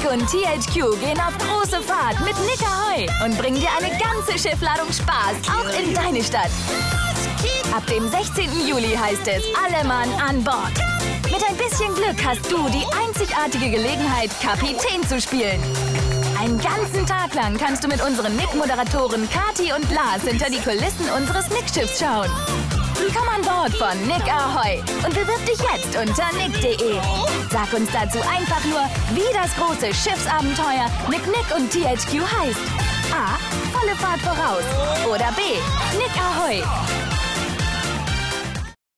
und THQ gehen auf große Fahrt mit Nick Ahoy und bringen dir eine ganze Schiffladung Spaß, auch in deine Stadt. Ab dem 16. Juli heißt es alle Mann an Bord. Mit ein bisschen Glück hast du die einzigartige Gelegenheit, Kapitän zu spielen. Einen ganzen Tag lang kannst du mit unseren Nick-Moderatoren Kati und Lars hinter die Kulissen unseres Nick-Schiffs schauen. Komm an Bord von Nick Ahoy und bewirb dich jetzt unter nick.de. Sag uns dazu einfach nur, wie das große Schiffsabenteuer mit Nick und THQ heißt. A. Volle Fahrt voraus. Oder B. Nick Ahoy.